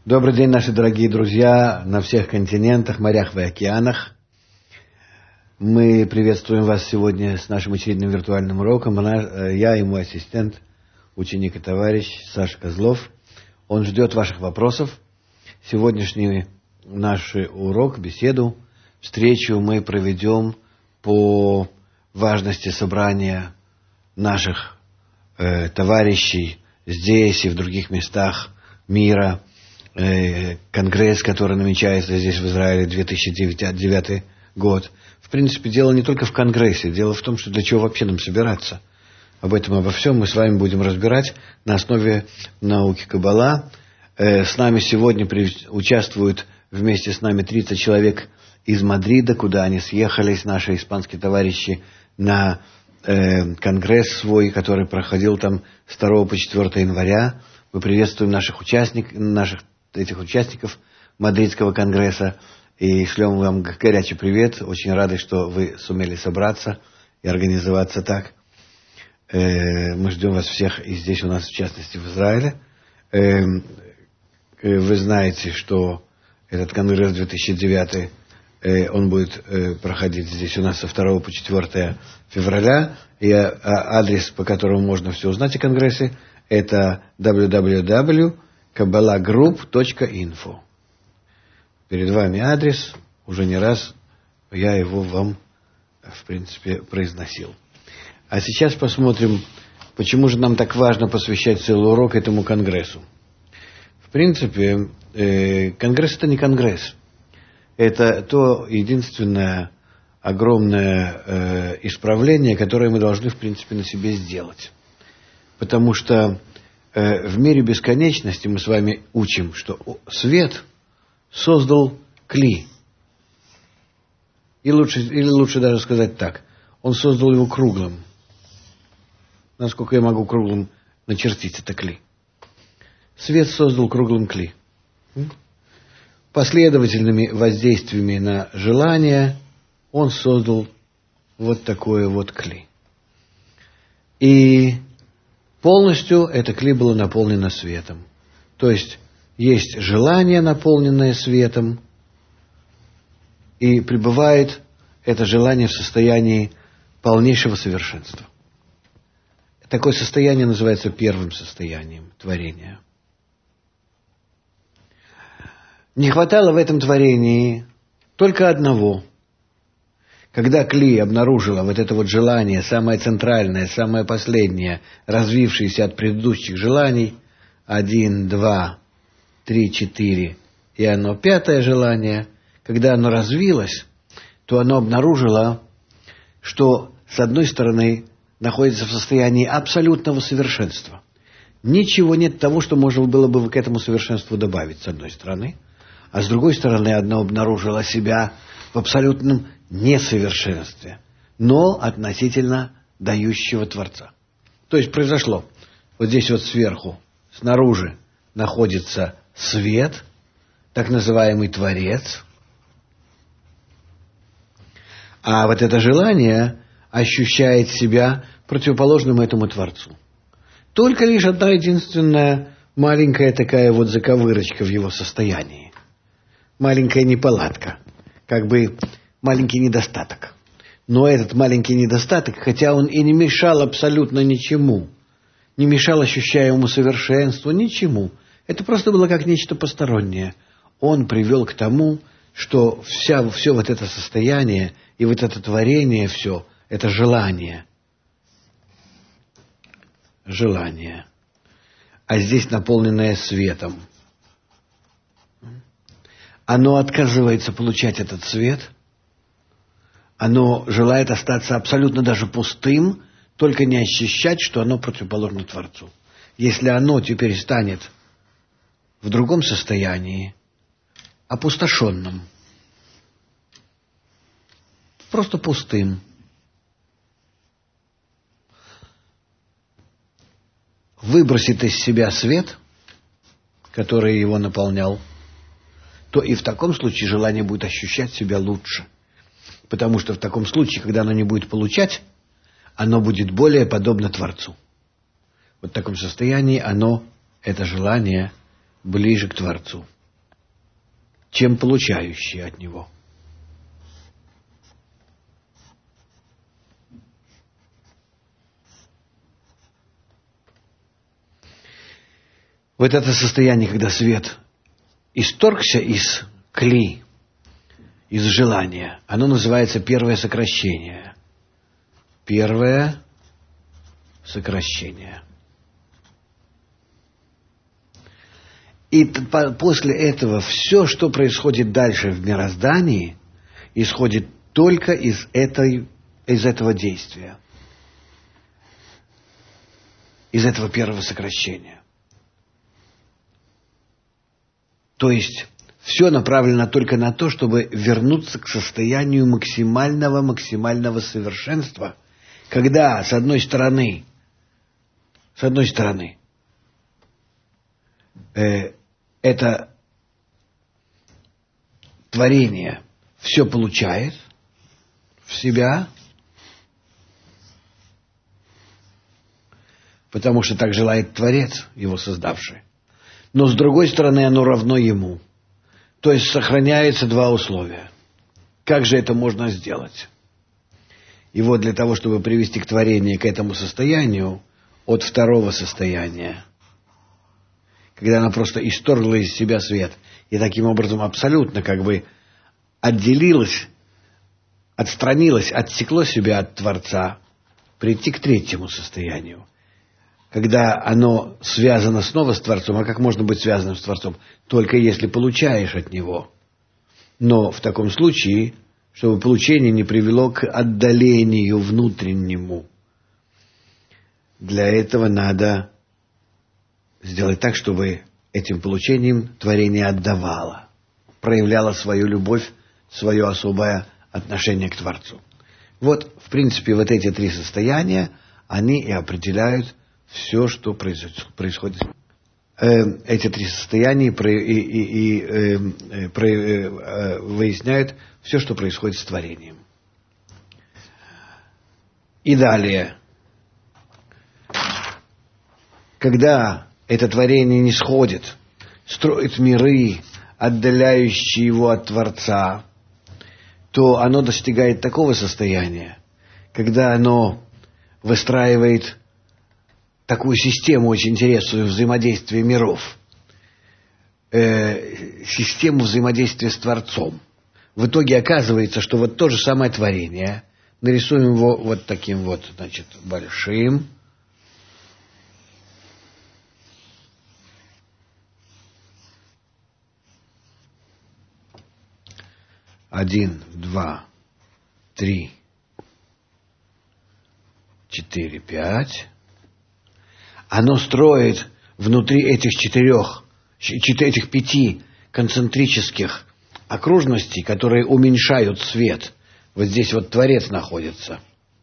Добрый день, наши дорогие друзья на всех континентах, морях и океанах. Мы приветствуем вас сегодня с нашим очередным виртуальным уроком. Я и мой ассистент, ученик и товарищ Саша Козлов. Он ждет ваших вопросов. Сегодняшний наш урок, беседу, встречу мы проведем по важности собрания наших товарищей здесь и в других местах мира. Конгресс, который намечается здесь в Израиле 2009 год. В принципе, дело не только в Конгрессе. Дело в том, что для чего вообще нам собираться. Об этом, обо всем мы с вами будем разбирать на основе науки Каббала. С нами сегодня участвуют вместе с нами 30 человек из Мадрида, куда они съехались, наши испанские товарищи, на конгресс свой, который проходил там с 2 по 4 января. Мы приветствуем наших участников Мадридского конгресса и шлем вам горячий привет. Очень рады, что вы сумели собраться и организоваться так. Мы ждем вас всех и здесь у нас, в частности, в Израиле. Вы знаете, что этот конгресс 2009, он будет проходить здесь у нас со 2 по 4 февраля. И адрес, по которому можно все узнать о конгрессе, это www.kabbalagroup.info. Перед вами адрес, уже не раз я его вам, в принципе, произносил. А сейчас посмотрим, почему же нам так важно посвящать целый урок этому конгрессу. В принципе, конгресс — это не конгресс. Это то единственное огромное исправление, которое мы должны, в принципе, на себе сделать. Потому что в мире бесконечности мы с вами учим, что свет создал кли. Или лучше даже сказать так, он создал его круглым. Насколько я могу круглым начертить это кли. Свет создал круглым кли. Последовательными воздействиями на желание он создал вот такое вот кли. И полностью это кли было наполнено светом. То есть желание, наполненное светом, и пребывает это желание в состоянии полнейшего совершенства. Такое состояние называется первым состоянием творения. Не хватало в этом творении только одного. Когда кли обнаружила вот это вот желание, самое центральное, самое последнее, развившееся от предыдущих желаний, 1, 2, 3, 4, и оно 5-е желание, когда оно развилось, то оно обнаружило, что с одной стороны находится в состоянии абсолютного совершенства. Ничего нет того, что можно было бы к этому совершенству добавить, с одной стороны. А с другой стороны, оно обнаружило себя в абсолютном несовершенстве, но относительно дающего Творца. То есть произошло, вот здесь вот сверху, снаружи находится свет, так называемый Творец, а вот это желание ощущает себя противоположным этому Творцу. Только лишь одна единственная маленькая такая вот заковырочка в его состоянии. Маленькая неполадка, как бы маленький недостаток. Но этот маленький недостаток, хотя он и не мешал абсолютно ничему, не мешал ощущаемому совершенству, ничему, это просто было как нечто постороннее. Он привел к тому, что все вот это состояние и вот это творение, все, это желание. Желание. А здесь наполненное светом. Оно отказывается получать этот свет. Оно желает остаться абсолютно даже пустым, только не ощущать, что оно противоположно Творцу. Если оно теперь станет в другом состоянии, опустошенным, просто пустым, выбросит из себя свет, который его наполнял, то и в таком случае желание будет ощущать себя лучше. Потому что в таком случае, когда оно не будет получать, оно будет более подобно Творцу. Вот в таком состоянии оно, это желание, ближе к Творцу. чем получающие от него. Вот это состояние, когда свет исторгся из кли, из желания, оно называется первое сокращение. Первое сокращение. И после этого все, что происходит дальше в мироздании, исходит только из этого действия. Из этого первого сокращения. То есть все направлено только на то, чтобы вернуться к состоянию максимального совершенства, когда, с одной стороны, это творение все получает в себя, потому что так желает Творец, его создавший. Но с другой стороны, оно равно ему. То есть сохраняются два условия. Как же это можно сделать? И вот для того, чтобы привести к творению к этому состоянию, от второго состояния, когда оно просто исторгло из себя свет, и таким образом абсолютно как бы отделилось, отстранилось, отсекло себя от Творца, прийти к третьему состоянию. Когда оно связано снова с Творцом, а как можно быть связанным с Творцом? Только если получаешь от Него. Но в таком случае, чтобы получение не привело к отдалению внутреннему. Для этого надо сделать так, чтобы этим получением творение отдавало, проявляло свою любовь, свое особое отношение к Творцу. Вот, в принципе, вот эти три состояния, они и определяют все, что происходит. Эти три состояния выясняют все, что происходит с творением. И далее. Когда это творение не сходит, строит миры, отдаляющие его от Творца, то оно достигает такого состояния, когда оно выстраивает такую систему очень интересную взаимодействия миров, систему взаимодействия с Творцом. В итоге оказывается, что вот то же самое творение, нарисуем его вот таким вот, значит, большим, один, два, три, 4, 5. Оно строит внутри этих этих 5 концентрических окружностей, которые уменьшают свет. Вот здесь вот Творец находится.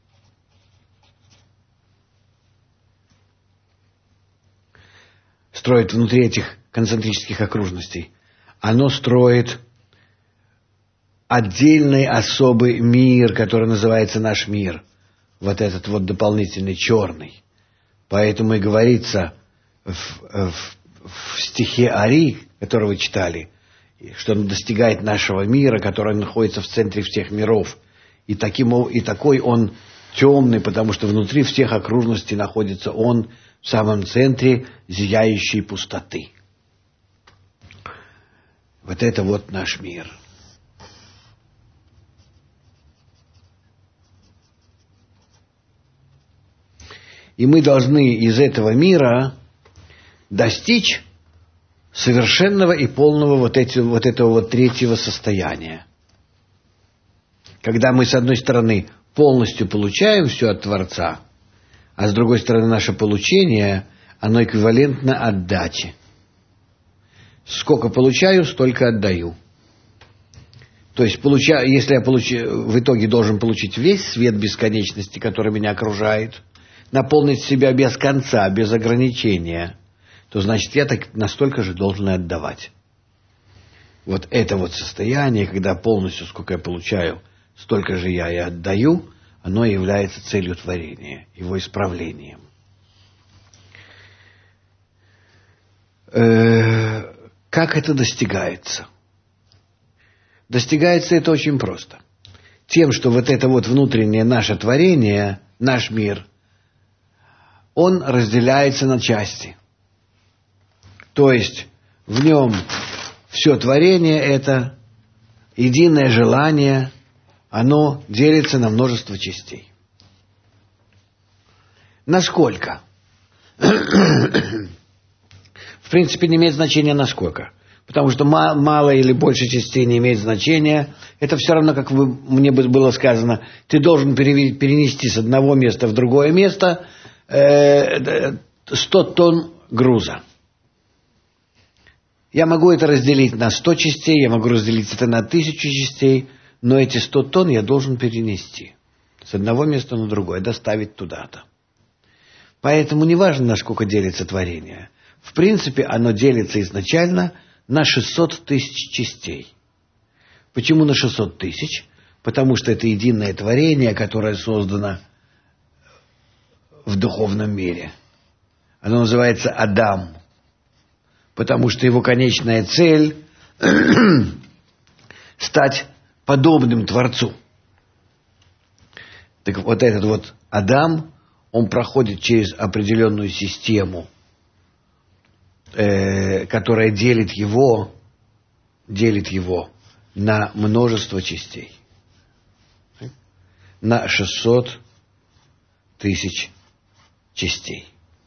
Строит внутри этих концентрических окружностей. Оно строит отдельный особый мир, который называется наш мир. Вот этот вот дополнительный черный. Поэтому и говорится в стихе Ари, который вы читали, что он достигает нашего мира, который находится в центре всех миров. И такой он темный, потому что внутри всех окружностей находится он в самом центре зияющей пустоты. Вот это вот наш мир. И мы должны из этого мира достичь совершенного и полного вот этого вот третьего состояния. Когда мы, с одной стороны, полностью получаем все от Творца, а с другой стороны, наше получение, оно эквивалентно отдаче. Сколько получаю, столько отдаю. То есть, если я в итоге должен получить весь свет бесконечности, который меня окружает, наполнить себя без конца, без ограничения, то значит, я настолько же должен и отдавать. Вот это вот состояние, когда полностью, сколько я получаю, столько же я и отдаю, оно является целью творения, его исправлением. Как это достигается? Достигается это очень просто. Тем, что вот это вот внутреннее наше творение, наш мир, он разделяется на части. То есть в нем все творение это единое желание, оно делится на множество частей. Насколько? В принципе, не имеет значения насколько. Потому что мало или больше частей не имеет значения. Это все равно, как мне было сказано, ты должен перенести с одного места в другое место 100 тонн груза. Я могу это разделить на 100 частей, я могу разделить это на 1000 частей, но эти 100 тонн я должен перенести с одного места на другое, доставить туда-то. Поэтому не важно, насколько делится творение. В принципе, оно делится изначально на 600 тысяч частей. Почему на 600 тысяч? Потому что это единое творение, которое создано в духовном мире. Оно называется Адам. Потому что его конечная цель – стать подобным Творцу. Так вот этот вот Адам, он проходит через определенную систему, которая делит его на множество частей. На 600 тысяч частей.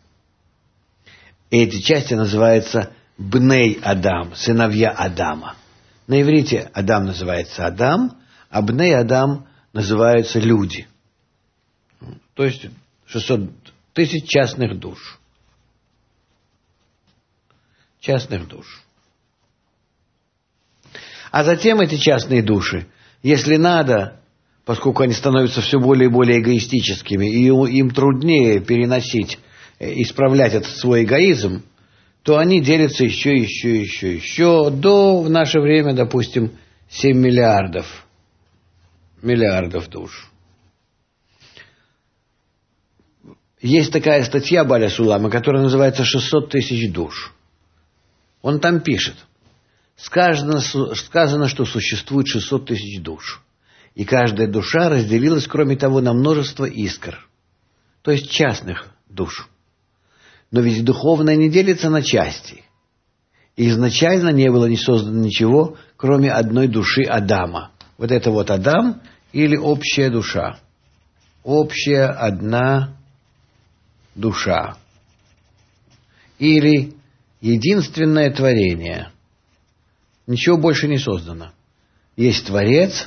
И эти части называются Бней Адам, сыновья Адама. На иврите Адам называется Адам, а Бней Адам называются люди. То есть 600 тысяч частных душ. Частных душ. А затем эти частные души, если надо, поскольку они становятся все более и более эгоистическими, и им труднее переносить, исправлять этот свой эгоизм, то они делятся еще, до, в наше время, допустим, 7 миллиардов душ. Есть такая статья Баля Сулама, которая называется «600 тысяч душ». Он там пишет, сказано, что существует 600 тысяч душ. И каждая душа разделилась, кроме того, на множество искр, то есть частных душ. Но ведь духовное не делится на части. И изначально не было не создано ничего, кроме одной души Адама. Вот это вот Адам или общая душа. Общая одна душа. Или единственное творение. Ничего больше не создано. Есть Творец,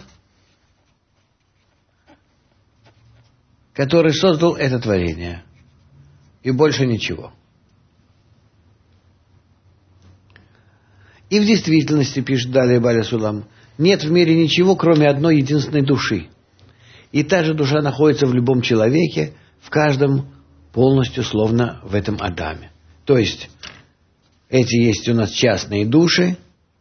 который создал это творение. И больше ничего. И в действительности, пишет далее Баля Сулам, нет в мире ничего, кроме одной единственной души. И та же душа находится в любом человеке, в каждом полностью, словно в этом Адаме. То есть, эти есть у нас частные души,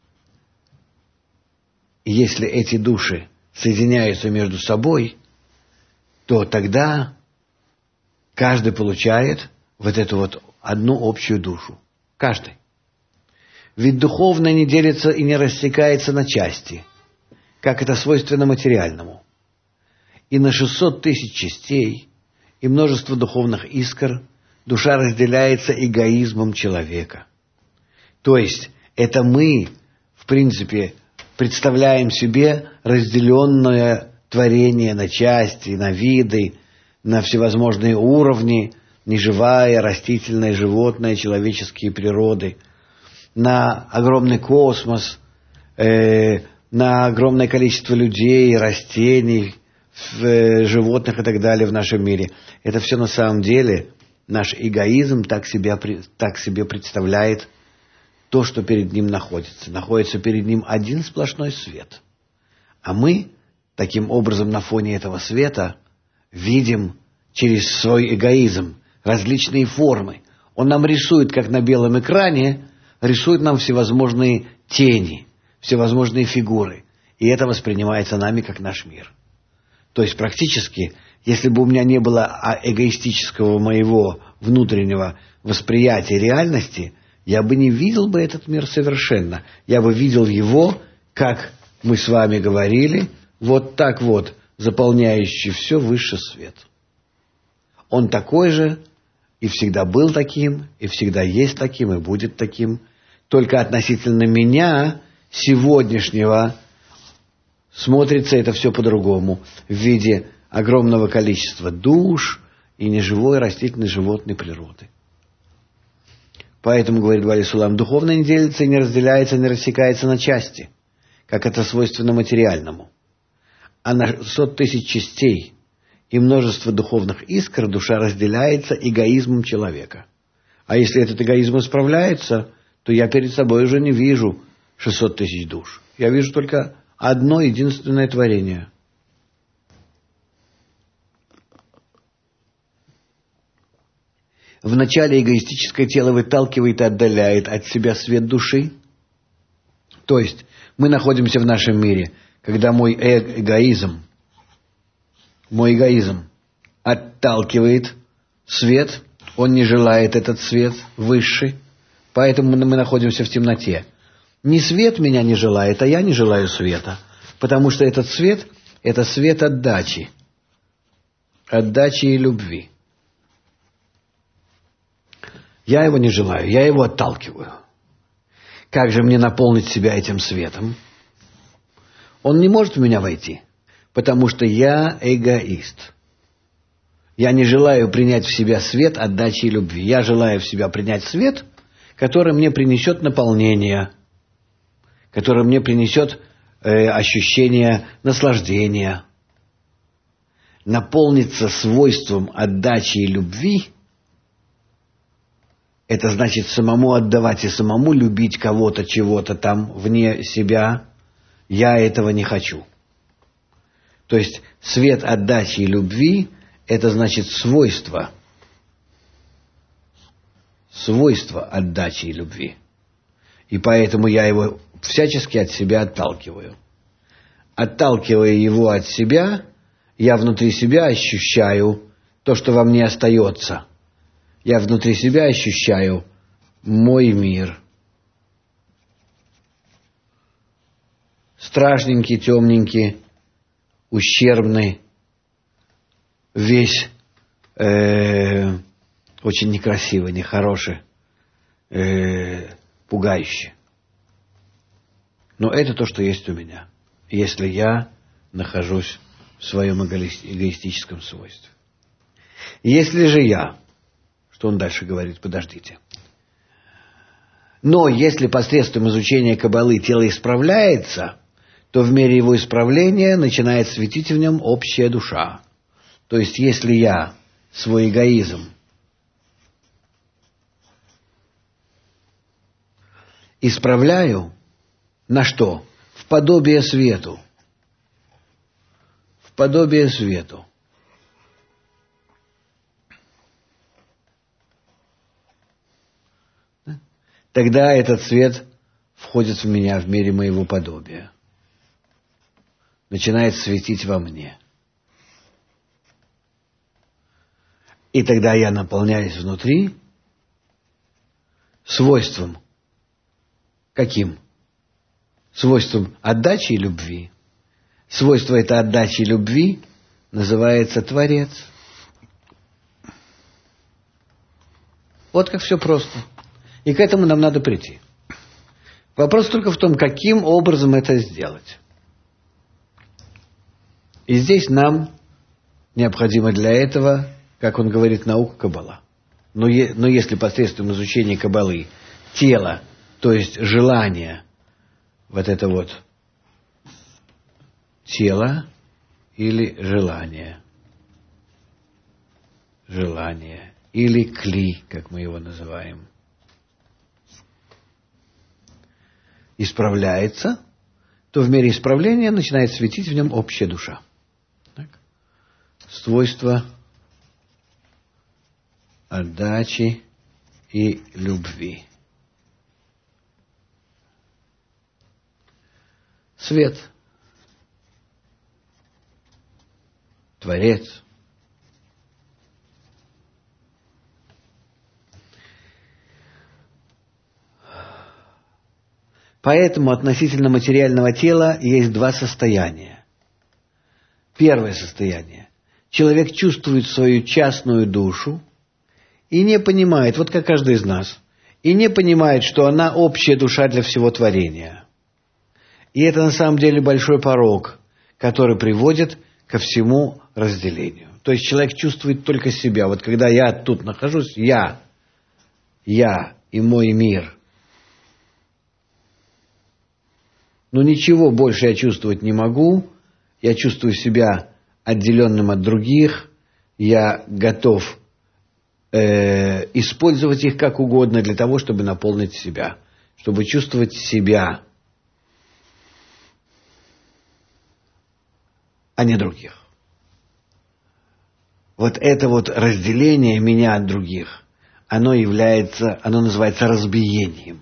и если эти души соединяются между собой, то тогда каждый получает вот эту вот одну общую душу. Каждый. Ведь духовное не делится и не рассекается на части, как это свойственно материальному. И на 600 тысяч частей и множество духовных искр душа разделяется эгоизмом человека. То есть, это мы, в принципе, представляем себе разделенное творение на части, на виды, на всевозможные уровни, неживая, растительная, животная, человеческие природы, на огромный космос, на огромное количество людей, растений, животных и так далее в нашем мире. Это все на самом деле наш эгоизм так себе представляет то, что перед ним находится. Находится перед ним один сплошной свет. А мы таким образом на фоне этого света видим через свой эгоизм различные формы. Он нам рисует, как на белом экране, рисует нам всевозможные тени, всевозможные фигуры. И это воспринимается нами как наш мир. То есть практически, если бы у меня не было эгоистического моего внутреннего восприятия реальности, я бы не видел бы этот мир совершенно. Я бы видел его как мы с вами говорили, вот так вот, заполняющий все высший свет. Он такой же, и всегда был таким, и всегда есть таким, и будет таким. Только относительно меня, сегодняшнего, смотрится это все по-другому. В виде огромного количества душ и неживой растительной животной природы. Поэтому, говорит Вали Сулам, духовно не делится и не разделяется, не рассекается на части, как это свойственно материальному. А на 600 тысяч частей и множество духовных искр душа разделяется эгоизмом человека. А если этот эгоизм исправляется, то я перед собой уже не вижу 600 тысяч душ. Я вижу только одно единственное творение. Вначале эгоистическое тело выталкивает и отдаляет от себя свет души. То есть мы находимся в нашем мире, когда мой эгоизм отталкивает свет, он не желает этот свет высший, поэтому мы находимся в темноте. Не свет меня не желает, а я не желаю света, потому что этот свет – это свет отдачи и любви. Я его не желаю, я его отталкиваю. Как же мне наполнить себя этим светом? Он не может в меня войти, потому что я эгоист. Я не желаю принять в себя свет отдачи и любви. Я желаю в себя принять свет, который мне принесет наполнение, который мне принесет ощущение наслаждения. Наполниться свойством отдачи и любви – это значит самому отдавать и самому любить кого-то, чего-то там вне себя. Я этого не хочу. То есть свет отдачи и любви – это значит свойство отдачи и любви. И поэтому я его всячески от себя отталкиваю. Отталкивая его от себя, я внутри себя ощущаю то, что во мне остается. Я внутри себя ощущаю мой мир. Страшненький, темненький, ущербный, весь очень некрасивый, нехороший, пугающий. Но это то, что есть у меня, если я нахожусь в своем эгоистическом свойстве. Если же я, что он дальше говорит, подождите. Но если посредством изучения Каббалы тело исправляется, то в мере его исправления начинает светить в нем общая душа. То есть, если я свой эгоизм исправляю, на что? В подобие свету. В подобие свету. Тогда этот свет входит в меня в мере моего подобия. Начинает светить во мне. И тогда я наполняюсь внутри свойством. Каким? Свойством отдачи и любви. Свойство этой отдачи и любви называется Творец. Вот как все просто. И к этому нам надо прийти. Вопрос только в том, каким образом это сделать. И здесь нам необходимо для этого, как он говорит, наука Каббала. Но если посредством изучения Каббалы тело, то есть желание, вот это вот тело или желание, или кли, как мы его называем, исправляется, то в мере исправления начинает светить в нем общая душа. Так? Свойство отдачи и любви. Свет. Творец. Поэтому относительно материального тела есть два состояния. Первое состояние. Человек чувствует свою частную душу и не понимает, вот как каждый из нас, и не понимает, что она общая душа для всего творения. И это на самом деле большой порок, который приводит ко всему разделению. То есть человек чувствует только себя. Вот когда я тут нахожусь, я и мой мир. Но ничего больше я чувствовать не могу. Я чувствую себя отделенным от других. Я готов использовать их как угодно для того, чтобы наполнить себя. Чтобы чувствовать себя, а не других. Вот это вот разделение меня от других, оно называется разбиением.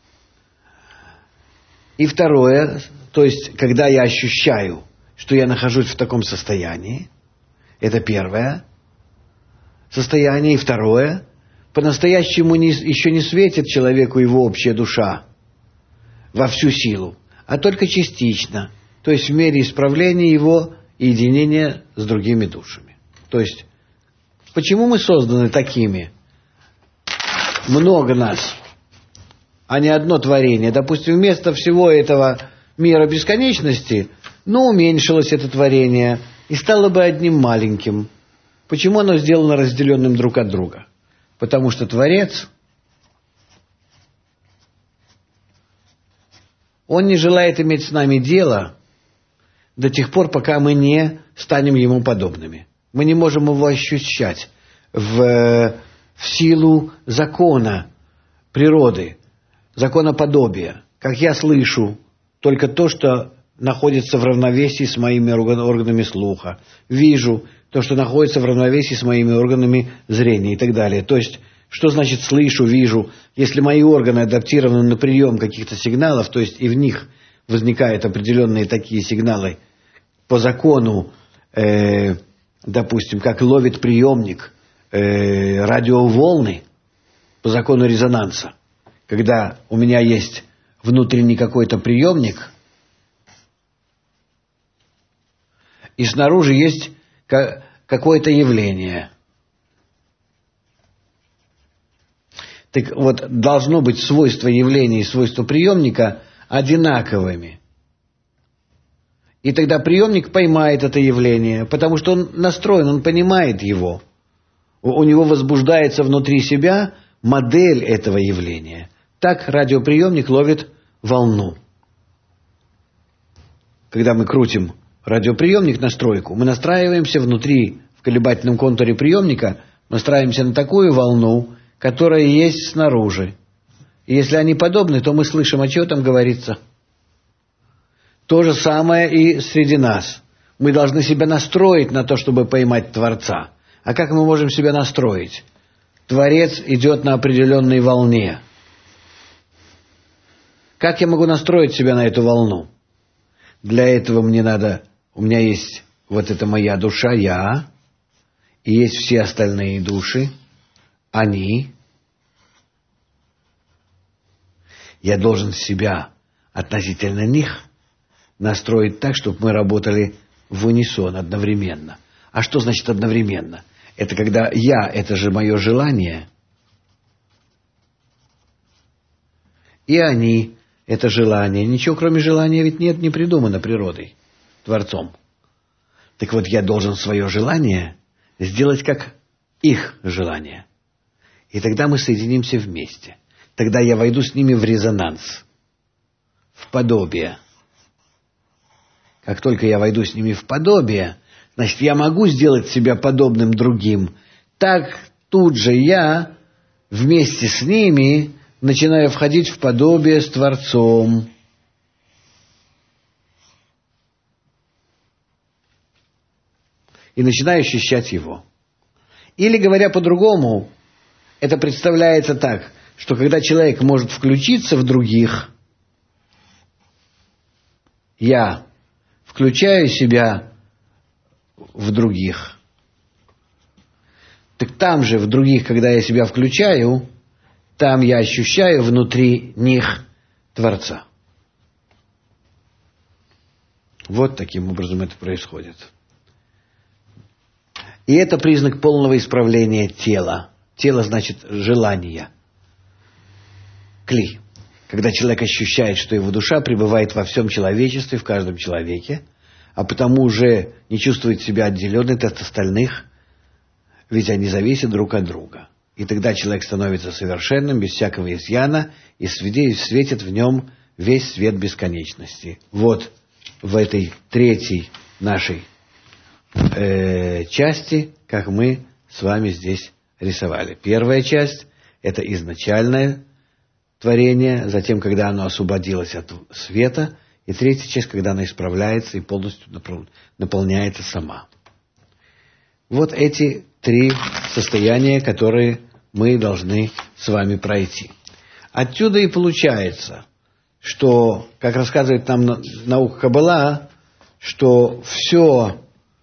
И второе, то есть, когда я ощущаю, что я нахожусь в таком состоянии, это первое состояние. И второе, по-настоящему еще не светит человеку его общая душа во всю силу, а только частично, то есть в мере исправления его и единения с другими душами. То есть, почему мы созданы такими? Много нас, а не одно творение. Допустим, вместо всего этого мира бесконечности, уменьшилось это творение и стало бы одним маленьким. Почему оно сделано разделенным друг от друга? Потому что Творец, Он не желает иметь с нами дело до тех пор, пока мы не станем Ему подобными. Мы не можем Его ощущать в силу закона природы, закона подобия. Как я слышу только то, что находится в равновесии с моими органами слуха. Вижу то, что находится в равновесии с моими органами зрения и так далее. То есть, что значит слышу, вижу? Если мои органы адаптированы на прием каких-то сигналов, то есть и в них возникают определенные такие сигналы по закону, допустим, как ловит приемник радиоволны, по закону резонанса. Когда у меня есть внутренний какой-то приемник, и снаружи есть какое-то явление. Так вот, должно быть свойство явления и свойство приемника одинаковыми. И тогда приемник поймает это явление, потому что он настроен, он понимает его. У него возбуждается внутри себя модель этого явления. Так радиоприемник ловит волну. Когда мы крутим радиоприемник, настройку, мы настраиваемся внутри, в колебательном контуре приемника, настраиваемся на такую волну, которая есть снаружи. И если они подобны, то мы слышим, о чем там говорится. То же самое и среди нас. Мы должны себя настроить на то, чтобы поймать Творца. А как мы можем себя настроить? Творец идет на определенной волне. Как я могу настроить себя на эту волну? Для этого у меня есть вот эта моя душа, я, и есть все остальные души, они. Я должен себя относительно них настроить так, чтобы мы работали в унисон одновременно. А что значит одновременно? Это когда я, это же мое желание, и они, это желание. Ничего кроме желания ведь нет, не придумано природой, Творцом. Так вот, я должен свое желание сделать как их желание. И тогда мы соединимся вместе. Тогда я войду с ними в резонанс, в подобие. Как только я войду с ними в подобие, значит, я могу сделать себя подобным другим. Так тут же я вместе с ними начинаю входить в подобие с Творцом. И начинаю ощущать Его. Или, говоря по-другому, это представляется так, что когда человек может включиться в других, я включаю себя в других. Так там же, в других, когда я себя включаю, там я ощущаю внутри них Творца. Вот таким образом это происходит. И это признак полного исправления тела. Тело значит желание. Кли. Когда человек ощущает, что его душа пребывает во всем человечестве, в каждом человеке, а потому уже не чувствует себя отделенной от остальных, ведь они зависят друг от друга. И тогда человек становится совершенным, без всякого изъяна, и светит в нем весь свет бесконечности. Вот в этой третьей нашей части, как мы с вами здесь рисовали. Первая часть – это изначальное творение, затем, когда оно освободилось от света, и третья часть, когда оно исправляется и полностью наполняется сама. Вот эти три состояния, которые мы должны с вами пройти. Отсюда и получается, что, как рассказывает нам наука Каббала, что все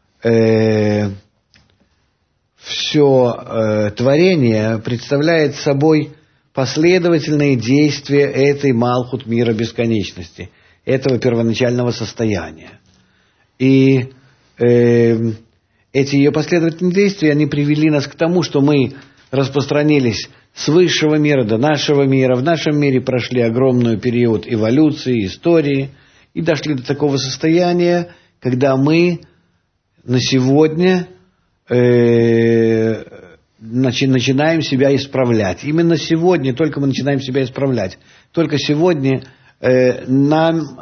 творение представляет собой последовательные действия этой Малхут мира бесконечности, этого первоначального состояния. И эти ее последовательные действия, они привели нас к тому, что мы распространились с высшего мира до нашего мира. В нашем мире прошли огромный период эволюции, истории, и дошли до такого состояния, когда мы на сегодня начинаем себя исправлять. Именно сегодня только мы начинаем себя исправлять. Только сегодня нам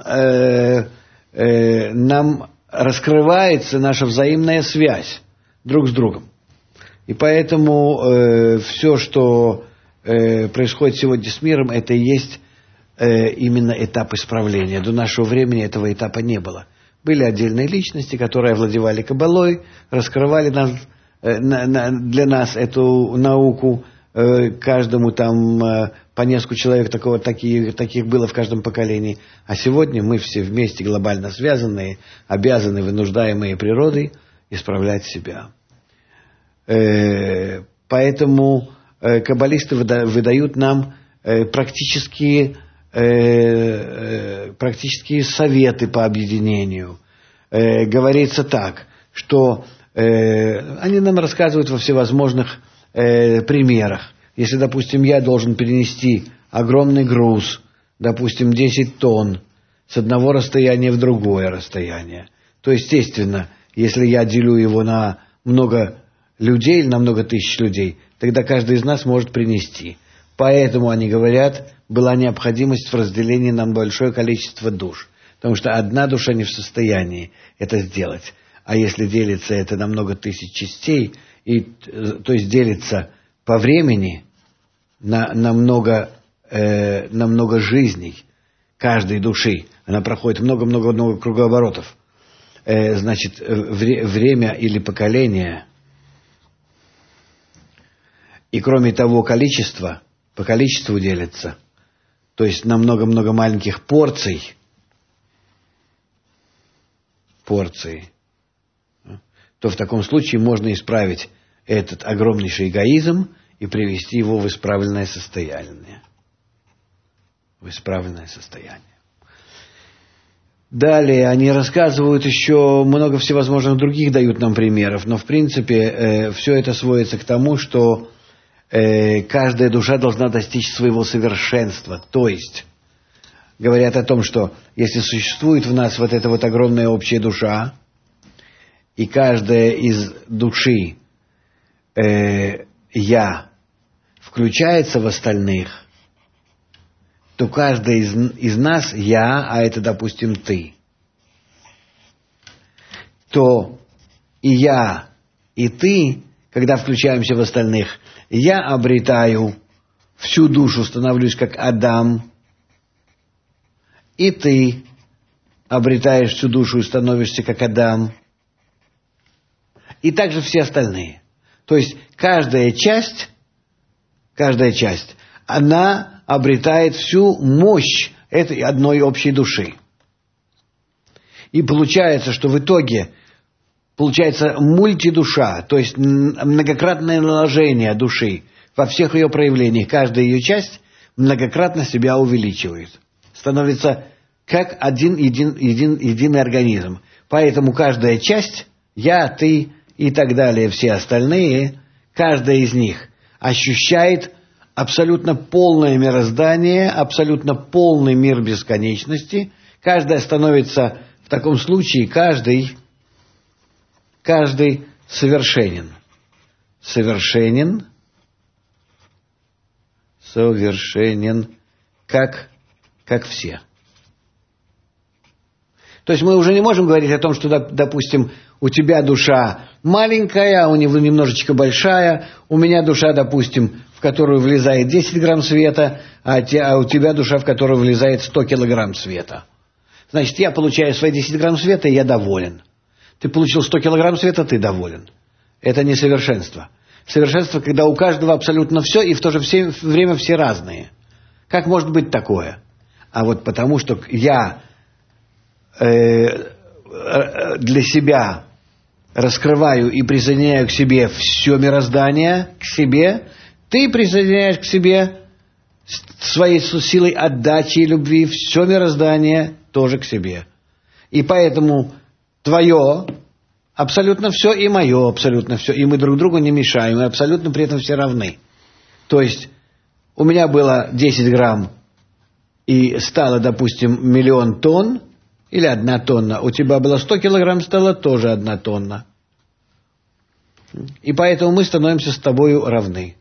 раскрывается наша взаимная связь друг с другом. И поэтому все, что происходит сегодня с миром, это и есть именно этап исправления. До нашего времени этого этапа не было. Были отдельные личности, которые овладевали Каббалой, раскрывали для нас эту науку. Каждому там по несколько человек таких было в каждом поколении. А сегодня мы все вместе глобально связанные, обязаны, вынуждаемые природой, исправлять себя. Поэтому каббалисты выдают нам практические советы по объединению. Говорится так, что они нам рассказывают во всевозможных примерах. Если, допустим, я должен перенести огромный груз, допустим, 10 тонн, с одного расстояния в другое расстояние, то, естественно, если я делю его на много людей или на много тысяч людей, тогда каждый из нас может принести. Поэтому, они говорят, была необходимость в разделении на большое количество душ. Потому что одна душа не в состоянии это сделать. А если делится это на много тысяч частей, то есть делится по времени на много жизней каждой души, она проходит много-много-много кругооборотов, значит, время или поколение, и кроме того по количеству делится, то есть на много-много маленьких порций, то в таком случае можно исправить этот огромнейший эгоизм и привести его в исправленное состояние. Далее они рассказывают еще много всевозможных других, дают нам примеров, но в принципе все это сводится к тому, что каждая душа должна достичь своего совершенства. То есть говорят о том, что если существует в нас вот эта вот огромная общая душа, и каждая из души «я» включается в остальных, то каждый из нас «я», а это, допустим, ты, то и я, и ты, когда включаемся в остальных, я обретаю всю душу, становлюсь как Адам, и ты обретаешь всю душу и становишься как Адам, и также все остальные. То есть каждая часть, она обретает всю мощь этой одной общей души. И получается, что в итоге получается мультидуша, то есть многократное наложение души во всех ее проявлениях. Каждая ее часть многократно себя увеличивает. Становится как единый организм. Поэтому каждая часть, я, ты и так далее, все остальные, каждая из них ощущает абсолютно полное мироздание, абсолютно полный мир бесконечности. Каждая становится, в таком случае, каждый совершенен. Совершенен, как все. То есть мы уже не можем говорить о том, что, допустим, у тебя душа маленькая, а у него немножечко большая, у меня душа, допустим, в которую влезает 10 грамм света, а у тебя душа, в которую влезает 100 килограмм света. Значит, я получаю свои 10 грамм света, и я доволен. Ты получил 100 килограмм света, ты доволен. Это не совершенство. Совершенство, когда у каждого абсолютно все, и в то же время все разные. Как может быть такое? А вот потому, что я для себя раскрываю и присоединяю к себе все мироздание, к себе, ты присоединяешь к себе своей силой отдачи и любви все мироздание тоже к себе. И поэтому твое абсолютно все и мое абсолютно все, и мы друг другу не мешаем, и абсолютно при этом все равны. То есть у меня было 10 грамм и стало, допустим, 1 миллион тонн, или 1 тонна. У тебя было 100 килограмм, стало тоже 1 тонна. И поэтому мы становимся с тобою равны.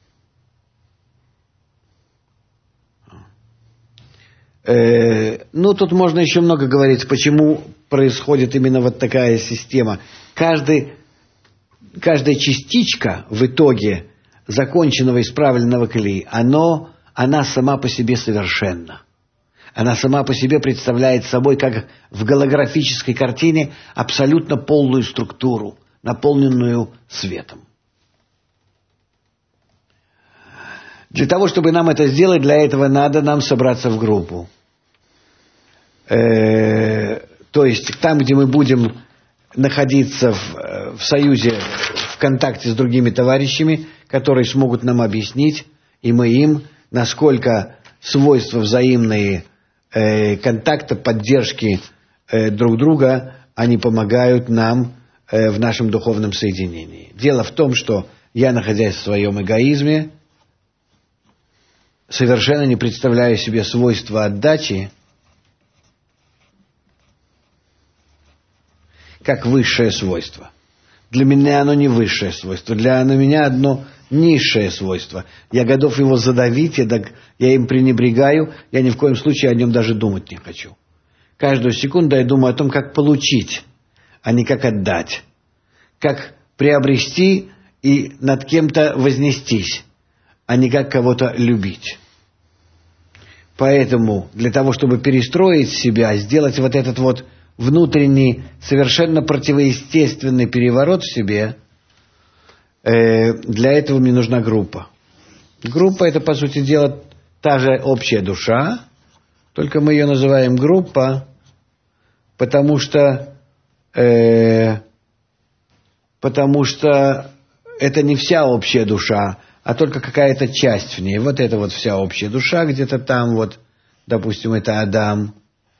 Тут можно еще много говорить, почему происходит именно вот такая система. Каждая частичка в итоге законченного исправленного клей, она сама по себе совершенна. Она сама по себе представляет собой, как в голографической картине, абсолютно полную структуру, наполненную светом. Для того, чтобы нам это сделать, для этого надо нам собраться в группу. То есть там, где мы будем находиться в союзе, в контакте с другими товарищами, которые смогут нам объяснить, и мы им, насколько свойства взаимные контакта, поддержки друг друга, они помогают нам в нашем духовном соединении. Дело в том, что я, находясь в своем эгоизме, совершенно не представляю себе свойства отдачи как высшее свойство. Для меня оно не высшее свойство, для меня одно низшее свойство. Я готов его задавить, я им пренебрегаю, я ни в коем случае о нем даже думать не хочу. Каждую секунду я думаю о том, как получить, а не как отдать. Как приобрести и над кем-то вознестись, а не как кого-то любить. Поэтому для того, чтобы перестроить себя, сделать вот этот вот внутренний, совершенно противоестественный переворот в себе, для этого мне нужна группа. Группа — это, по сути дела, та же общая душа, только мы ее называем группа, потому что это не вся общая душа, а только какая-то часть в ней. Вот это вот вся общая душа, где-то там вот, допустим, это Адам.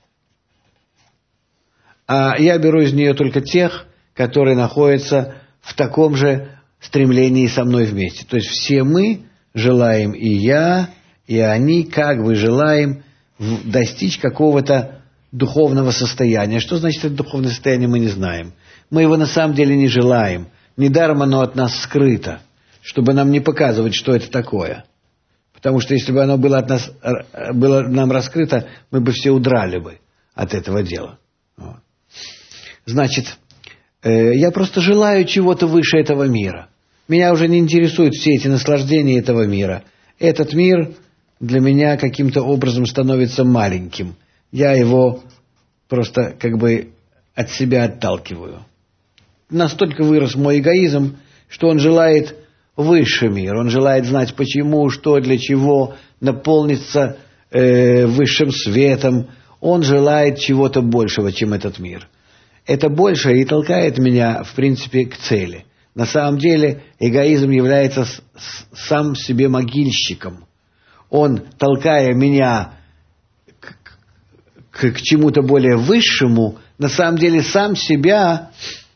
А я беру из нее только тех, которые находятся в таком же стремлении со мной вместе. То есть все мы желаем, и я, и они, как бы желаем достичь какого-то духовного состояния. Что значит это духовное состояние, мы не знаем. Мы его на самом деле не желаем. Недаром оно от нас скрыто, чтобы нам не показывать, что это такое. Потому что если бы оно было нам раскрыто, мы бы все удрали бы от этого дела. Вот. Значит, я просто желаю чего-то выше этого мира. Меня уже не интересуют все эти наслаждения этого мира. Этот мир для меня каким-то образом становится маленьким. Я его просто как бы от себя отталкиваю. Настолько вырос мой эгоизм, что он желает высший мир. Он желает знать почему, что, для чего, наполниться высшим светом. Он желает чего-то большего, чем этот мир. Это большее и толкает меня, в принципе, к цели. На самом деле эгоизм является сам себе могильщиком. Он, толкая меня к чему-то более высшему, на самом деле сам себя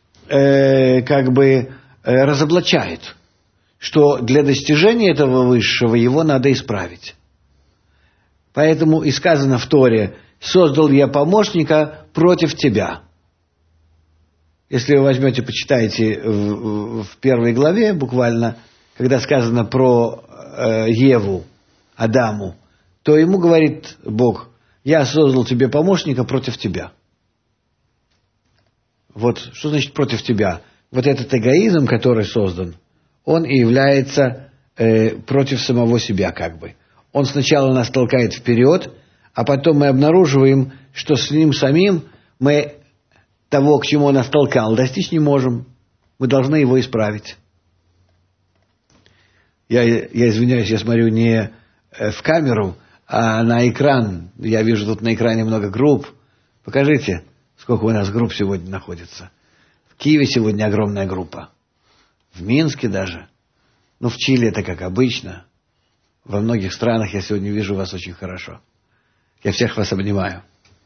разоблачает, что для достижения этого высшего его надо исправить. Поэтому и сказано в Торе: «Создал я помощника против тебя». Если вы возьмете, почитаете в первой главе буквально, когда сказано про Еву, Адаму, то ему говорит Бог: «Я создал тебе помощника против тебя». Вот что значит против тебя? Вот этот эгоизм, который создан, он и является против самого себя как бы. Он сначала нас толкает вперед, а потом мы обнаруживаем, что с ним самим мы того, к чему он нас толкал, достичь не можем. Мы должны его исправить. Я извиняюсь, я смотрю не в камеру, а на экран. Я вижу тут на экране много групп. Покажите, сколько у нас групп сегодня находится. В Киеве сегодня огромная группа. В Минске даже. В Чили это как обычно. Во многих странах я сегодня вижу вас очень хорошо. Я всех вас обнимаю.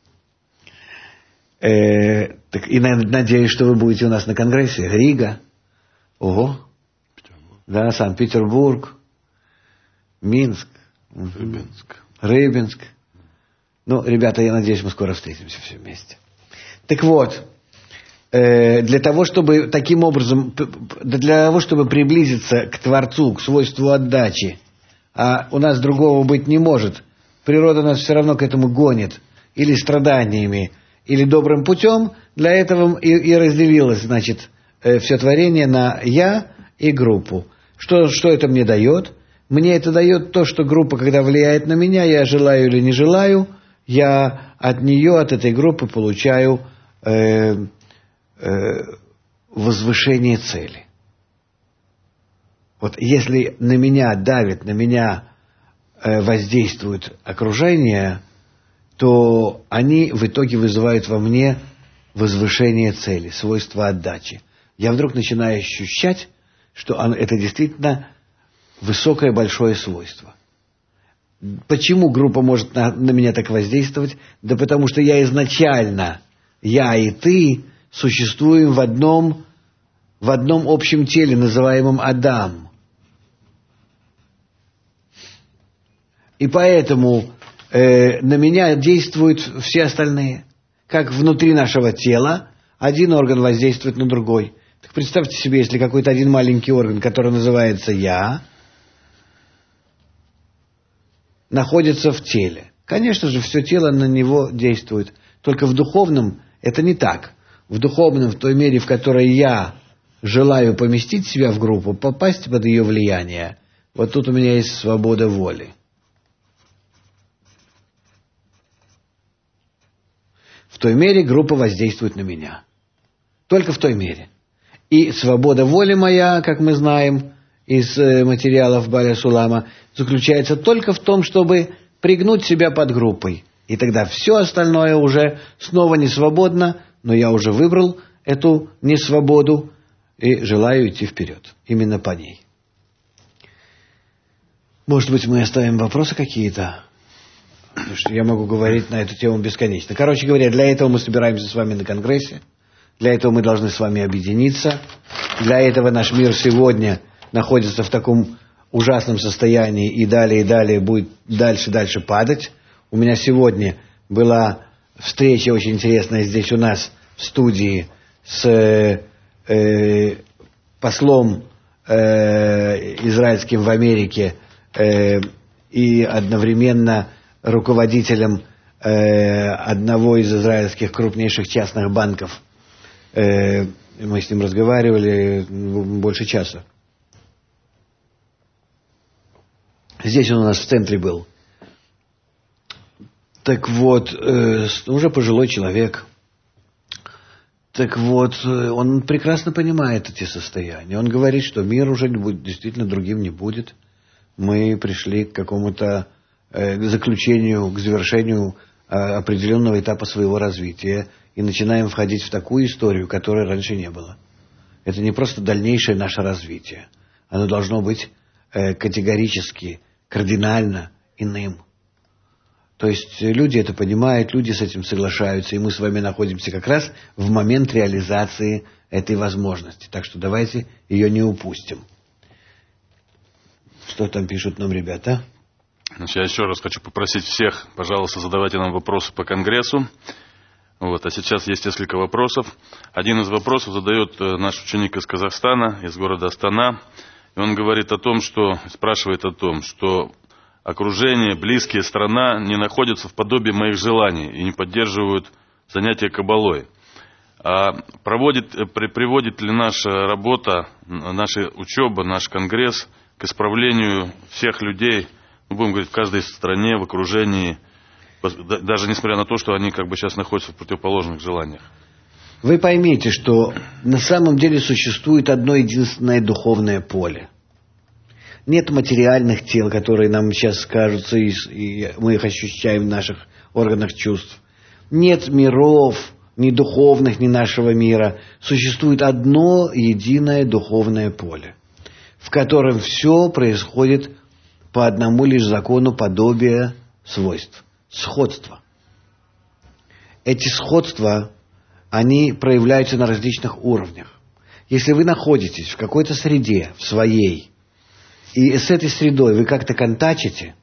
И надеюсь, что вы будете у нас на конгрессе. Рига. Ого. Да, Санкт-Петербург. Минск. Рыбинск. Ребята, я надеюсь, мы скоро встретимся все вместе. Так вот, для того, чтобы таким образом, для того, чтобы приблизиться к Творцу, к свойству отдачи, а у нас другого быть не может, природа нас все равно к этому гонит, или страданиями, или добрым путем, для этого и разделилось, значит, все творение на «я» и группу. Что это мне дает? Мне это дает то, что группа, когда влияет на меня, я желаю или не желаю, я от нее, от этой группы получаю возвышение цели. Вот если на меня давит, на меня воздействует окружение, то они в итоге вызывают во мне возвышение цели, свойство отдачи. Я вдруг начинаю ощущать, что это действительно высокое, большое свойство. Почему группа может на меня так воздействовать? Да потому что я изначально, я и ты, существуем в одном общем теле, называемом Адам. И поэтому на меня действуют все остальные. Как внутри нашего тела один орган воздействует на другой. Так представьте себе, если какой-то один маленький орган, который называется «я», находится в теле. Конечно же, все тело на него действует. Только в духовном это не так. В духовном, в той мере, в которой я желаю поместить себя в группу, попасть под ее влияние, вот тут у меня есть свобода воли. В той мере группа воздействует на меня. Только в той мере. И свобода воли моя, как мы знаем из материалов Баля Сулама, заключается только в том, чтобы пригнуть себя под группой. И тогда все остальное уже снова не свободно, но я уже выбрал эту несвободу и желаю идти вперед. Именно по ней. Может быть, мы оставим вопросы какие-то? Потому что я могу говорить на эту тему бесконечно. Короче говоря, для этого мы собираемся с вами на конгрессе. Для этого мы должны с вами объединиться. Для этого наш мир сегодня находится в таком ужасном состоянии и далее будет дальше падать. У меня сегодня была встреча очень интересная здесь у нас в студии с послом израильским в Америке и одновременно руководителем одного из израильских крупнейших частных банков. Мы с ним разговаривали больше часа. Здесь он у нас в центре был. Так вот, уже пожилой человек. Так вот, он прекрасно понимает эти состояния. Он говорит, что мир уже действительно другим не будет. Мы пришли к какому-то заключению, к завершению определенного этапа своего развития и начинаем входить в такую историю, которой раньше не было. Это не просто дальнейшее наше развитие. Оно должно быть категорически, кардинально иным. То есть люди это понимают, люди с этим соглашаются, и мы с вами находимся как раз в момент реализации этой возможности. Так что давайте ее не упустим. Что там пишут нам ребята? Значит, я еще раз хочу попросить всех, пожалуйста, задавайте нам вопросы по Конгрессу. Вот, а сейчас есть несколько вопросов. Один из вопросов задает наш ученик из Казахстана, из города Астана. И он говорит о том, что, спрашивает о том, что окружение, близкие, страна не находятся в подобии моих желаний и не поддерживают занятия кабалой. А приводит ли наша работа, наша учеба, наш конгресс к исправлению всех людей, мы будем говорить, в каждой стране, в окружении, даже несмотря на то, что они как бы сейчас находятся в противоположных желаниях? Вы поймите, что на самом деле существует одно единственное духовное поле. Нет материальных тел, которые нам сейчас кажутся, и мы их ощущаем в наших органах чувств. Нет миров, ни духовных, ни нашего мира. Существует одно единое духовное поле, в котором все происходит по одному лишь закону подобия свойств, сходства. Эти сходства, они проявляются на различных уровнях. Если вы находитесь в какой-то среде, в своей, и с этой средой вы как-то контачите,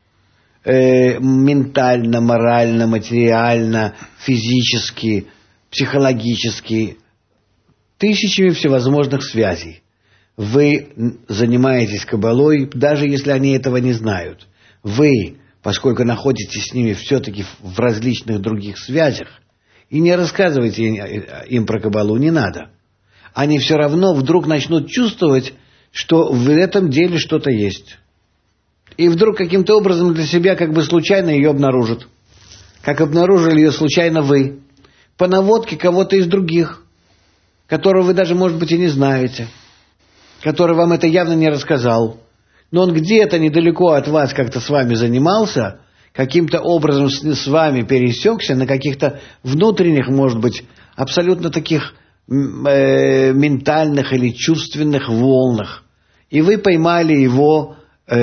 ментально, морально, материально, физически, психологически, тысячами всевозможных связей. Вы занимаетесь кабалой, даже если они этого не знают. Вы, поскольку находитесь с ними все-таки в различных других связях, и не рассказывайте им про кабалу, не надо. Они все равно вдруг начнут чувствовать, что в этом деле что-то есть. И вдруг каким-то образом для себя как бы случайно ее обнаружат. Как обнаружили ее случайно вы. По наводке кого-то из других, которого вы даже, может быть, и не знаете. Который вам это явно не рассказал. Но он где-то недалеко от вас как-то с вами занимался, каким-то образом с вами пересекся на каких-то внутренних, может быть, абсолютно таких ментальных или чувственных волнах. И вы поймали его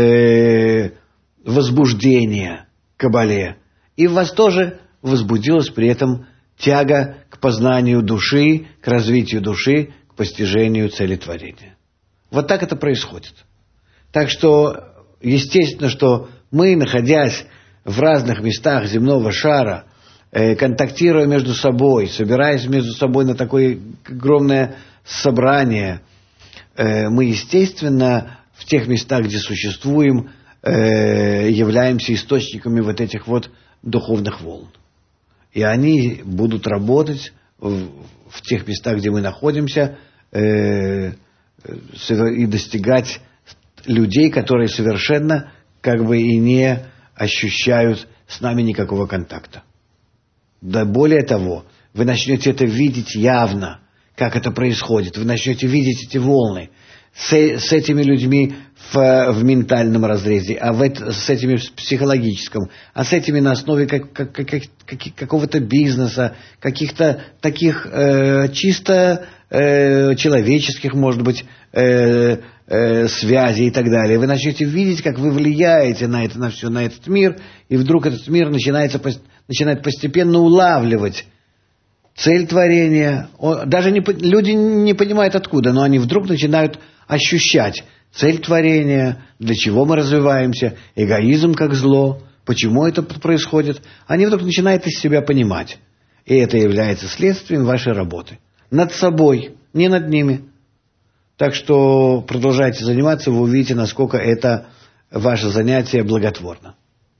возбуждение к кабале. И в вас тоже возбудилась при этом тяга к познанию души, к развитию души, к постижению цели творения. Вот так это происходит. Так что, естественно, что мы, находясь в разных местах земного шара, контактируя между собой, собираясь между собой на такое огромное собрание, мы, естественно, в тех местах, где существуем, являемся источниками вот этих вот духовных волн. И они будут работать в тех местах, где мы находимся, и достигать людей, которые совершенно как бы и не ощущают с нами никакого контакта. Да более того, вы начнете это видеть явно, как это происходит. Вы начнете видеть эти волны с этими людьми в ментальном разрезе, с этими в психологическом, а с этими на основе какого-то бизнеса, каких-то таких чисто человеческих, может быть, связей и так далее. Вы начнете видеть, как вы влияете на это, на все, на этот мир, и вдруг этот мир начинает постепенно улавливать цель творения. Даже люди не понимают откуда, но они вдруг начинают ощущать цель творения, для чего мы развиваемся, эгоизм как зло, почему это происходит. Они вдруг начинают из себя понимать. И это является следствием вашей работы. Над собой, не над ними. Так что продолжайте заниматься, вы увидите, насколько это ваше занятие благотворно.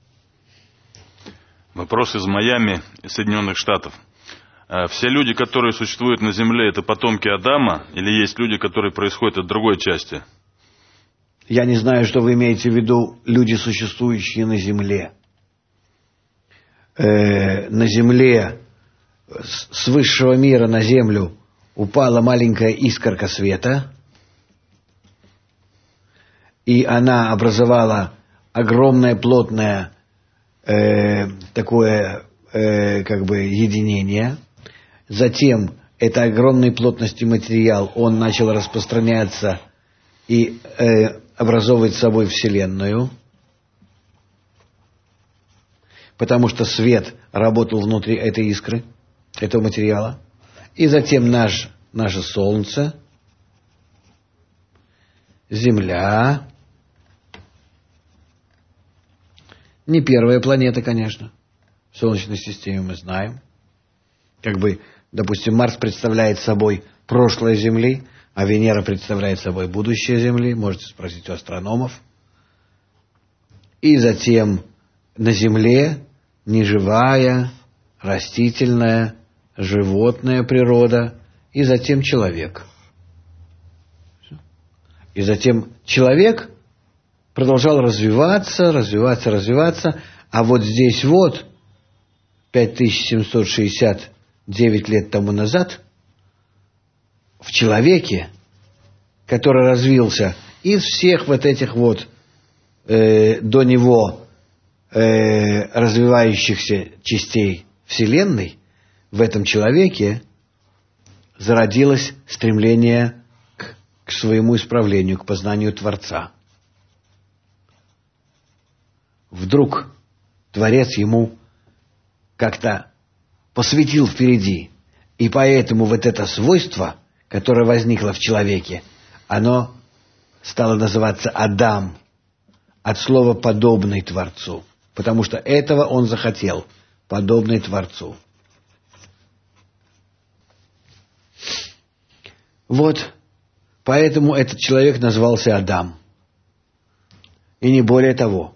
Вопрос из Майами, из Соединенных Штатов. Все люди, которые существуют на Земле, это потомки Адама, или есть люди, которые происходят от другой части? Я не знаю, что вы имеете в виду, люди, существующие на Земле. На Земле, с высшего мира на Землю упала маленькая искорка света, и она образовала огромное плотное такое как бы единение. Затем это огромной плотности материал, он начал распространяться и образовывать собой Вселенную. потому что свет работал внутри этой искры, этого материала. И затем наше Солнце, Земля. Не первая планета, конечно. В Солнечной системе мы знаем. Допустим, Марс представляет собой прошлое Земли, а Венера представляет собой будущее Земли. Можете спросить у астрономов. И затем на Земле неживая, растительная, животная природа. И затем человек. И затем человек продолжал развиваться. А вот здесь 5769 лет тому назад в человеке, который развился из всех этих до него развивающихся частей Вселенной, в этом человеке зародилось стремление к своему исправлению, к познанию Творца. Вдруг Творец ему как-то посветил впереди, и поэтому это свойство, которое возникло в человеке, оно стало называться Адам, от слова «подобный Творцу», потому что этого он захотел, подобный Творцу. Поэтому этот человек назвался Адам. И не более того.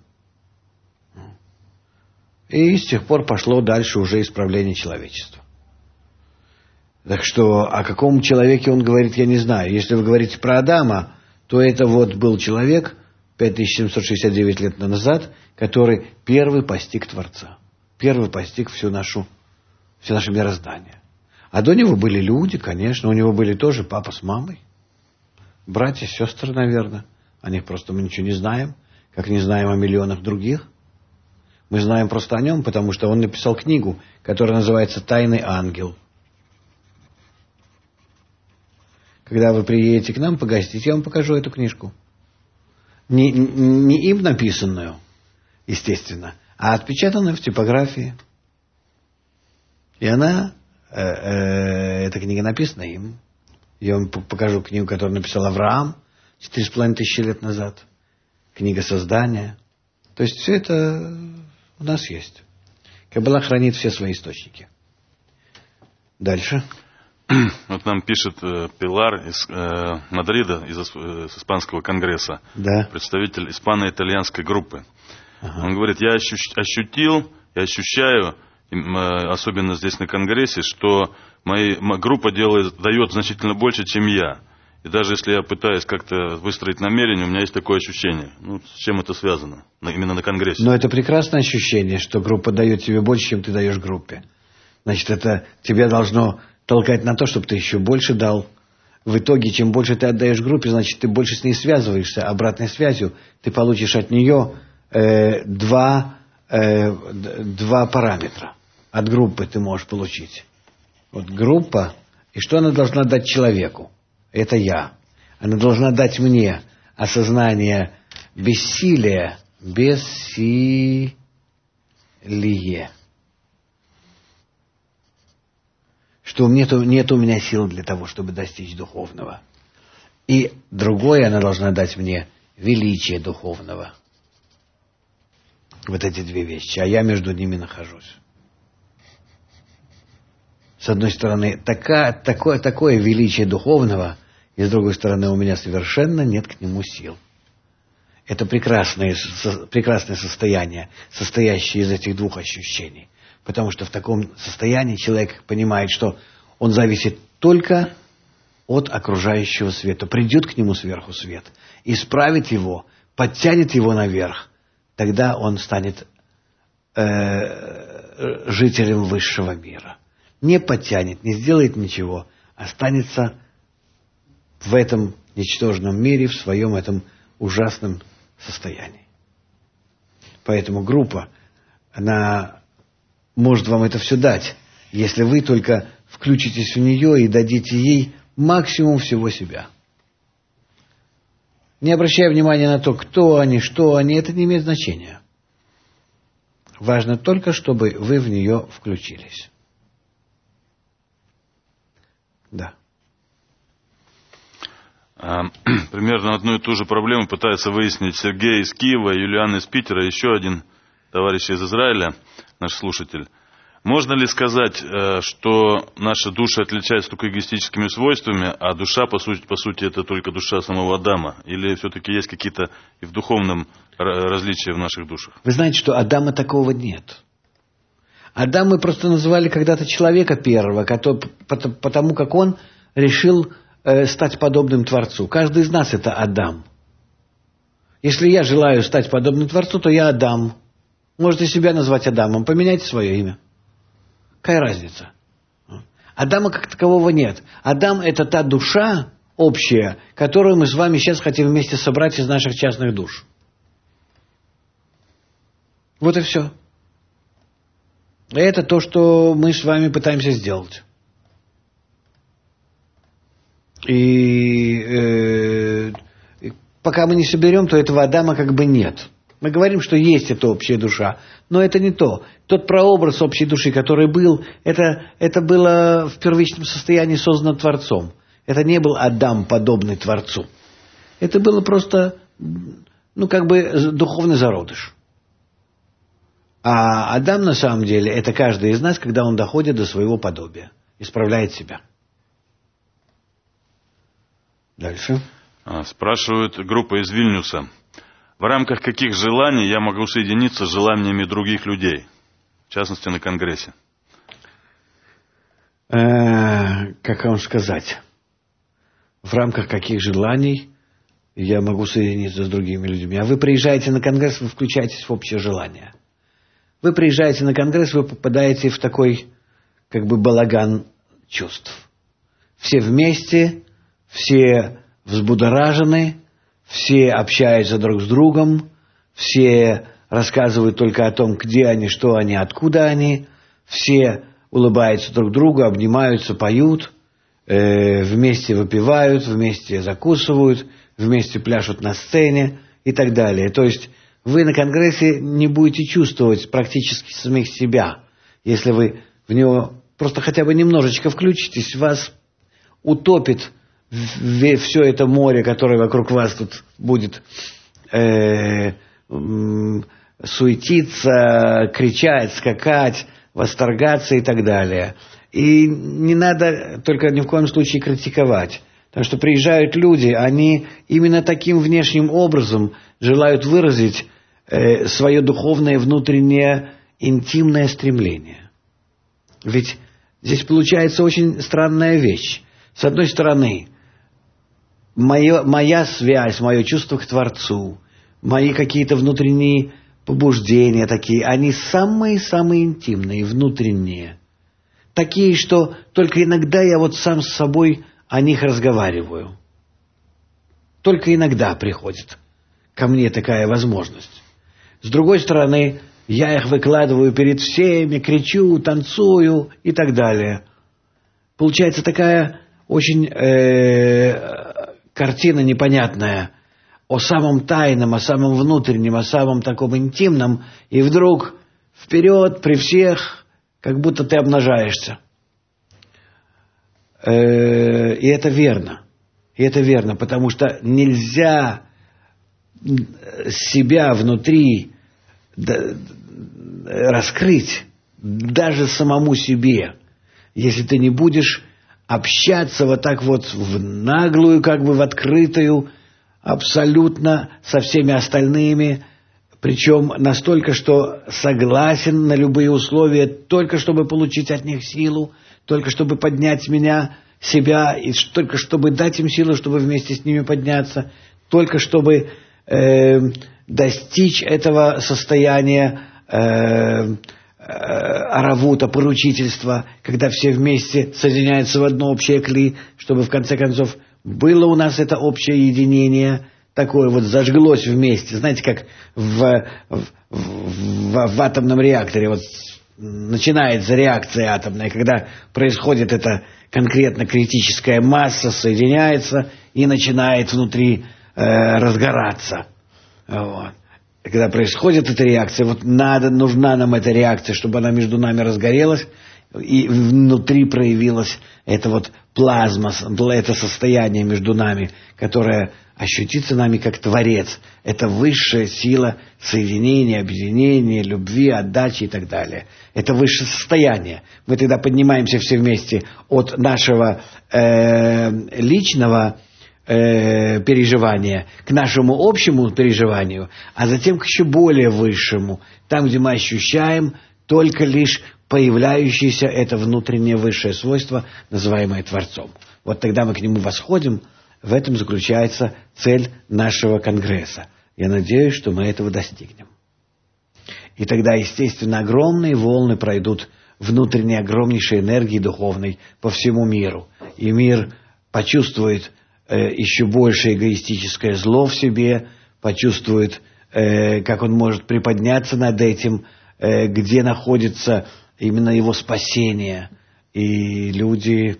И с тех пор пошло дальше уже исправление человечества. Так что о каком человеке он говорит, я не знаю. Если вы говорите про Адама, то это был человек 5769 лет назад, который первый постиг Творца. Первый постиг все наше мироздание. А до него были люди, конечно. У него были тоже папа с мамой. Братья, сестры, наверное. О них просто мы ничего не знаем. Как не знаем о миллионах других. Мы знаем просто о нем, потому что он написал книгу, которая называется «Тайный ангел». Когда вы приедете к нам погостить, я вам покажу эту книжку. Не им написанную, естественно, а отпечатанную в типографии. И эта книга написана им. Я вам покажу книгу, которую написал Авраам 4500 лет назад. Книга создания. То есть все это у нас есть. Каббала хранит все свои источники. Дальше. Нам пишет Пилар из Мадрида, из Испанского конгресса, да. Представитель испано-итальянской группы. Ага. Он говорит, я ощущаю, особенно здесь на конгрессе, что моя группа дает значительно больше, чем я. И даже если я пытаюсь как-то выстроить намерение, у меня есть такое ощущение. С чем это связано? Именно на конгрессе. Но это прекрасное ощущение, что группа дает тебе больше, чем ты даешь группе. Значит, это тебя должно толкать на то, чтобы ты еще больше дал. В итоге, чем больше ты отдаешь группе, значит, ты больше с ней связываешься. Обратной связью ты получишь от нее два параметра. От группы ты можешь получить. Группа, и что она должна дать человеку? Это я. Она должна дать мне осознание бессилия, что нет у меня сил для того, чтобы достичь духовного. И другое она должна дать мне величие духовного. Эти две вещи. А я между ними нахожусь. С одной стороны, такое величие духовного, и с другой стороны, у меня совершенно нет к нему сил. Это прекрасное состояние, состоящее из этих двух ощущений. Потому что в таком состоянии человек понимает, что он зависит только от окружающего света. Придет к нему сверху свет, исправит его, подтянет его наверх. Тогда он станет жителем высшего мира. Не подтянет, не сделает ничего, останется в этом ничтожном мире, в своем этом ужасном состоянии. Поэтому группа, она может вам это все дать, если вы только включитесь в нее и дадите ей максимум всего себя. Не обращая внимания на то, кто они, что они, это не имеет значения. Важно только, чтобы вы в нее включились. Да. Примерно одну и ту же проблему пытается выяснить Сергей из Киева, Юлиан из Питера, еще один товарищ из Израиля, наш слушатель. Можно ли сказать, что наши души отличаются только эгоистическими свойствами, а душа, по сути, это только душа самого Адама? Или все-таки есть какие-то и в духовном различия в наших душах? Вы знаете, что Адама такого нет. Адам мы просто называли когда-то человека первого, потому как он решил стать подобным Творцу. Каждый из нас это Адам. Если я желаю стать подобным Творцу, то я Адам. Можете себя назвать Адамом, поменяйте свое имя. Какая разница? Адама как такового нет. Адам – это та душа общая, которую мы с вами сейчас хотим вместе собрать из наших частных душ. Вот и все. Это то, что мы с вами пытаемся сделать. И пока мы не соберем, то этого Адама как бы нет. Мы говорим, что есть эта общая душа, но это не то. Тот прообраз общей души, который был, это было в первичном состоянии создано Творцом. Это не был Адам, подобный Творцу. Это было просто, духовный зародыш. А Адам, на самом деле, это каждый из нас, когда он доходит до своего подобия, исправляет себя. Дальше. Спрашивает группа из Вильнюса. В рамках каких желаний я могу соединиться с желаниями других людей? В частности, на Конгрессе. Как вам сказать? В рамках каких желаний я могу соединиться с другими людьми? А вы приезжаете на Конгресс, вы включаетесь в общее желание. Вы приезжаете на Конгресс, вы попадаете в такой, балаган чувств. Все вместе, все взбудоражены, все общаются друг с другом, все рассказывают только о том, где они, что они, откуда они, все улыбаются друг другу, обнимаются, поют, вместе выпивают, вместе закусывают, вместе пляшут на сцене и так далее. То есть вы на Конгрессе не будете чувствовать практически самих себя. Если вы в него просто хотя бы немножечко включитесь, вас утопит все это море, которое вокруг вас тут будет суетиться, кричать, скакать, восторгаться и так далее. И не надо только ни в коем случае критиковать. Потому что приезжают люди, они именно таким внешним образом желают выразить свое духовное, внутреннее, интимное стремление. Ведь здесь получается очень странная вещь. С одной стороны, моя связь, мое чувство к Творцу, мои какие-то внутренние побуждения такие, они самые-самые интимные, внутренние. Такие, что только иногда я сам с собой о них разговариваю. Только иногда приходит ко мне такая возможность. С другой стороны, я их выкладываю перед всеми, кричу, танцую и так далее. Получается такая очень картина непонятная о самом тайном, о самом внутреннем, о самом таком интимном, и вдруг вперед при всех, как будто ты обнажаешься. И это верно. И это верно, потому что нельзя себя внутри раскрыть даже самому себе, если ты не будешь общаться в наглую, в открытую, абсолютно со всеми остальными, причем настолько, что согласен на любые условия, только чтобы получить от них силу, только чтобы поднять себя, и только чтобы дать им силу, чтобы вместе с ними подняться, только чтобы достичь этого состояния аравута, поручительства, когда все вместе соединяются в одно общее кли, чтобы в конце концов было у нас это общее единение, такое зажглось вместе. Знаете, как в атомном реакторе начинается реакция атомная, когда происходит эта конкретно критическая масса, соединяется и начинает внутри разгораться. когда происходит эта реакция, вот нужна нам эта реакция, чтобы она между нами разгорелась, и внутри проявилась эта вот плазма, это состояние между нами, которое ощутится нами как Творец. Это высшая сила соединения, объединения, любви, отдачи и так далее. Это высшее состояние. Мы тогда поднимаемся все вместе от нашего личного переживания к нашему общему переживанию, а затем к еще более высшему, там, где мы ощущаем только лишь появляющееся это внутреннее высшее свойство, называемое Творцом. Вот тогда мы к нему восходим. В этом заключается цель нашего конгресса. Я надеюсь, что мы этого достигнем. И тогда, естественно, огромные волны пройдут внутренней огромнейшей энергии духовной по всему миру. И мир почувствует еще больше эгоистическое зло в себе, почувствует, как он может приподняться над этим, где находится именно его спасение. И люди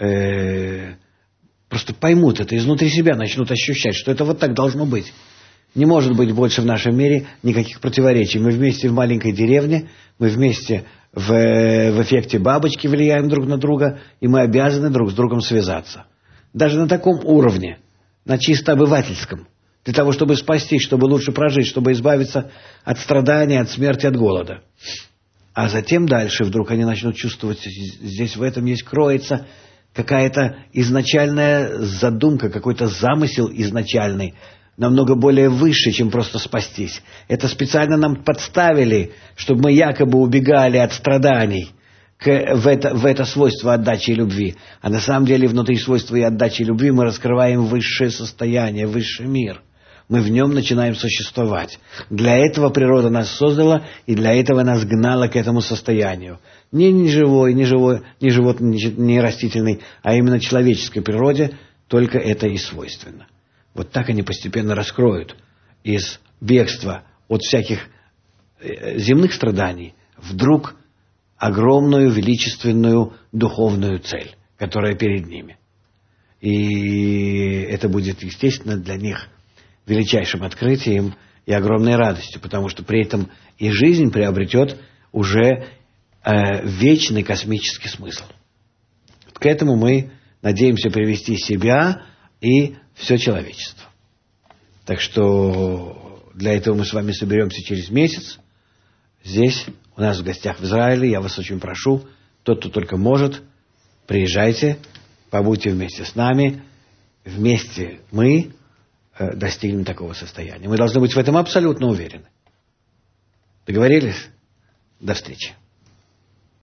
просто поймут это, изнутри себя начнут ощущать, что это вот так должно быть. Не может быть больше в нашем мире никаких противоречий. Мы вместе в маленькой деревне, мы вместе в эффекте бабочки влияем друг на друга, и мы обязаны друг с другом связаться. Даже на таком уровне, на чисто обывательском, для того, чтобы спастись, чтобы лучше прожить, чтобы избавиться от страданий, от смерти, от голода. А затем дальше вдруг они начнут чувствовать, здесь в этом есть кроется какая-то изначальная задумка, какой-то замысел изначальный, намного более высший, чем просто спастись. Это специально нам подставили, чтобы мы якобы убегали от страданий в это свойство отдачи и любви. А на самом деле внутри свойства и отдачи и любви мы раскрываем высшее состояние, высший мир. Мы в нем начинаем существовать. Для этого природа нас создала, и для этого нас гнала к этому состоянию. Не живой, не животный, не растительный, а именно человеческой природе только это и свойственно. Вот так они постепенно раскроют из бегства от всяких земных страданий вдруг огромную, величественную духовную цель, которая перед ними. И это будет, естественно, для них величайшим открытием и огромной радостью, потому что при этом и жизнь приобретет уже вечный космический смысл. К этому мы надеемся привести себя и все человечество. Так что для этого мы с вами соберемся через месяц. Здесь, у нас в гостях в Израиле. Я вас очень прошу, тот, кто только может, приезжайте, побудьте вместе с нами. Вместе мы достигнем такого состояния. Мы должны быть в этом абсолютно уверены. Договорились? До встречи.